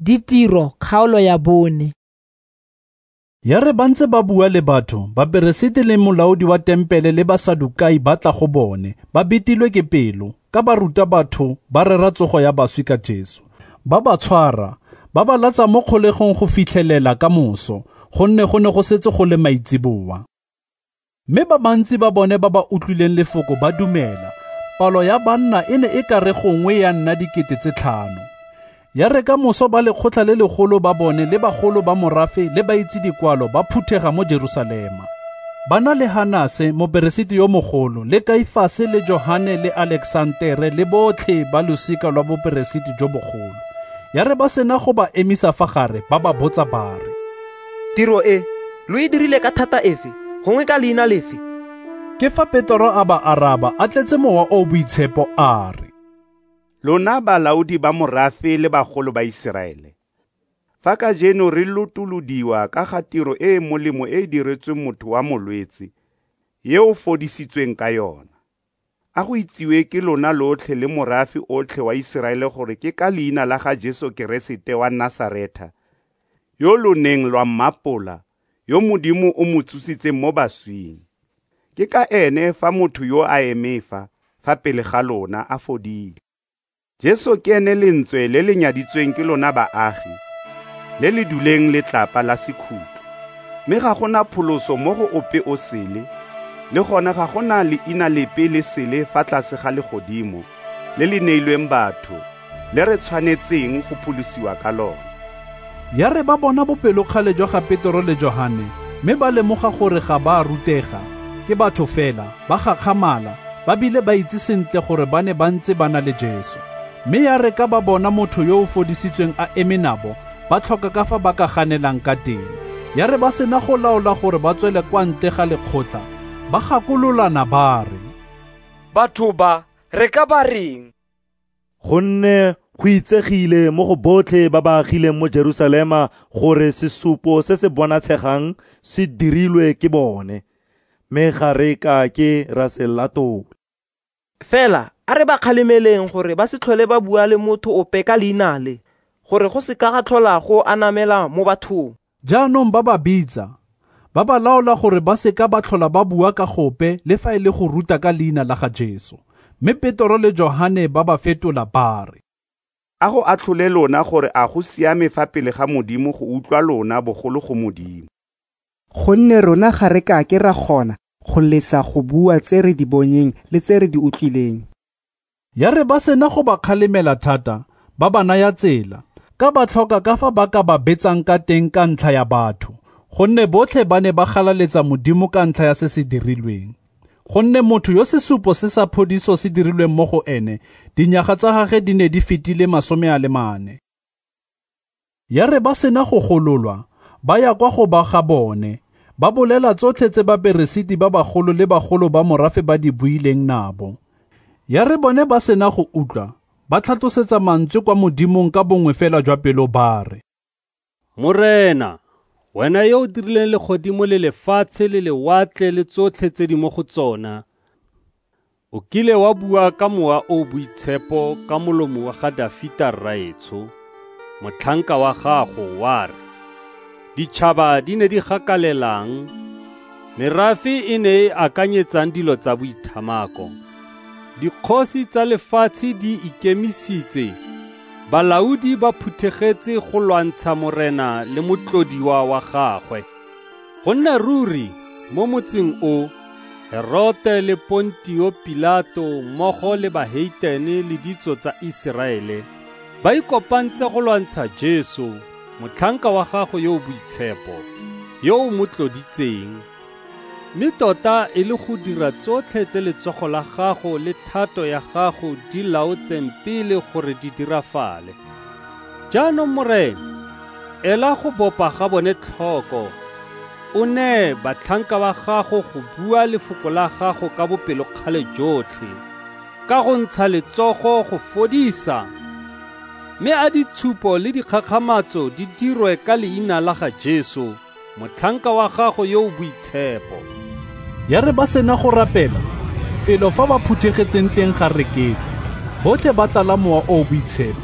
Ditiro kgaolo ya 4. Ya re ba ntse ba bua le batho, baperesiti le molaodi wa tempele le basadukai ba tla go bone, ba betilwe ke pelo, ka ba ruta batho ba rera tsogo ya baswi ka Jesu. Ba ba tshwara, ba ba latsa mo kgolegong go fitlhelela ka moso, gonne go ne go setse go le maitsiboa. Mme ba bantsi ba bone ba ba utlwileng lefoko ba dumela. Palo ya banna e ne e ka re gongwe ya nna 5,000. Ya re ka moso ba lekgotla le legolo ba bone le bagolo ba morafe le ba itse dikwalo ba phuthega mo Jerusalema. Ba na le Hanase moperesiti yo mogolo le Kaifase le Johane le Aleksantere le botlhe ba losika lwa boperesiti jo bogolo. Ya re ba sena go ba emisa fa gare ba ba botsa ba re, tiro e lo e dirile ka thata efe gongwe ka leina lefe? Ke fa Petro a ba araba a tletse mowa o boitshepo a re, lona balaodi ba morafe le bagolo ba Iseraele, fa ka jeno re lotolodiwa ka ga tiro e molemo e diretsweng motho wa molwetse, ye o fodisitsweng ka yona. A go itsiwe ke lona lotlhe le morafe otlhe wa Iseraele gore ke ka leina la ga Jesu Keresete wa Nasareta, yo lo neng lwa mmapola, yo Modimo o mo tsusitseng mo baswing. Ke ka ene fa motho yo a emefa, fa pele ga lona a fodile. Jesu ke ene lentswe le le nyaditsweng ke lona baagi, le le duleng letlapa la sekhutlo. Mme ga gona pholoso mo go ope o sele, le gona ga gona leina lepe le sele fa tlase ga legodimo, le le neilweng batho, le re tshwanetseng go pholosiwa ka lona. Ya re ba bona bopelokgale jwa ga Petro le Johane, mme ba lemoga gore ga ba rutega, ke batho fela, ba gakgamala, ba bile ba itse sentle gore ba ne ba ntse ba na le Jesu. Mme ya re ka ba bona motho yo o fodisitsweng a eme nabo, ba tlhoka ka fa ba ka ganelang ka teng. Ya re ba sena go laola gore ba tswele kwa ntle ga lekgotla, ba gakololana ba re, batho ba re ka ba reng? Gonne go itsegile mo go botlhe ba ba agileng mo Jerusalema gore sesupo se se bonatshegang se dirilwe ke bone, mme ga re ka ke ra se latola. Fela a re ba kgalemeleng gore ba se tlhole ba bua le motho ope ka leina le, gore go se ka ga tlhola go anamela mo bathong. Jaanong ba ba bitsa, ba ba laola gore ba se ka ba tlhola ba bua ka gope le fa e le go ruta ka leina la ga Jesu. Mme Petro le Johane ba ba fetola ba re, a go atlhole lona gore a go siame fa pele ga Modimo go utlwa lona bogolo go Modimo. Gonne rona ga re ka ke ra gona go lesa go bua tse re di bonyeng le tse re di utlwileng. Ya re ba sena go ba kgalemela thata, ba ba naya tsela, ka ba tlhoka ka fa ba ka ba betsang ka teng ka ntlha ya batho, gonne botlhe ba ne ba galaletsa Modimo ka ntlha ya se se dirilweng. Gonne motho yo sesupo se sa phodiso se dirilweng mo go ene, dinyaga tsa gage di ne di fetile 40. Ya re ba sena go gololwa, ba ya kwa go ba ga bone, ba bolela tsotlhe tse baperesiti ba bagolo le bagolo ba morafe ba di buileng nabo. Ya re bone ba sena go utlwa, ba tlhatlosetsa mantswe kwa Modimong ka bongwe fela jwa pelo ba re, Morena, wena yo o dirileng legodimo le lefatshe le lewatle le tsotlhe tse di mo go tsona, o kile wa bua ka mowa o boitshepo ka molomo wa ga Dafita rraetsho, motlhanka wa gago wa re, ditšhaba di ne di gakalelang, merafe e ne e akanyetsang dilo tsa boithamako, dikgosi tsa lefatshe di ikemisitse, balaodi ba phuthegetse go lwantsha morena le motlodiwa wa gagwe. Gonne ruri mo motseng o, Herote le Pontio Pilato mmogo le baheitene le ditso tsa Iseraele ba ikopantse go lwantsha Jesu, motlhanka wa gago yo boitshepo, yo o motloditseng. Mme tota e le go dira tsotlhe tse letsogo la gago le thato ya gago di laotseng pele gore di dirafale. Jaanong morena, ela go bopa ga bone tlhoko, o ne batlhanka ba gago go bua lefoko la gago ka bopelokgale jotlhe, ka go ntsha letsogo go fodisa. Mme a ditshupo le dikgakgamatso di dirwe ka leina la ga Jesu, motlhanka wa gago yo o boitshepo. Ya re ba sena go rapela, felo fa ba phuthegetseng teng ga reketla, botlhe ba tlala mowa o boitshepo.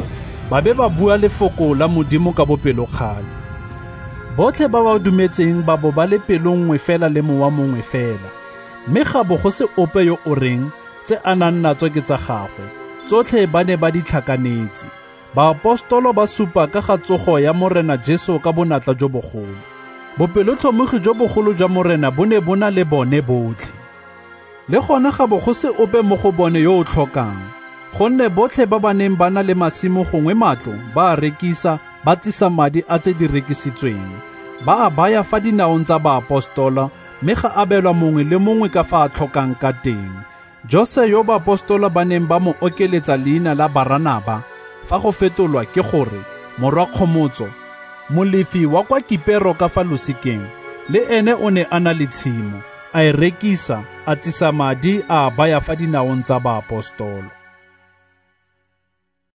ba be ba bua lefoko la Modimo ka bopelokgale. Botlhe ba ba dumetseng ba bo ba le pelo nngwe fela le mowa mongwe fela, mme ga bo go se ope yo o reng tse a nang natso ke tsa gagwe, tsotlhe ba ne ba di tlhakanetse. Baapostolo ba supa ka ga tsogo ya Morena Jesu ka bonatla jo bogolo. Bopelotlhomogi jo bogolo jwa Morena bo ne bo na le bone botlhe. Le gona ga bo go se ope mo go bone yo o tlhokang, gonne botlhe ba ba neng ba na le masimo gongwe matlo ba a rekisa, ba tsisa madi a tse di rekisitsweng, ba a baya fa dinaong tsa baapostola, mme ga abelwa mongwe le mongwe ka fa a tlhokang ka teng. Jose yo baapostola ba neng ba mo okeletsa leina la Baranaba, fa go fetolwa ke gore Morwa Kgomotso, molefi wa kwa Kipero ka fa losikeng, le ene o ne a na le tshimo, a e rekisa, a tsisa madi a baya fa dinaong tsa baapostolo.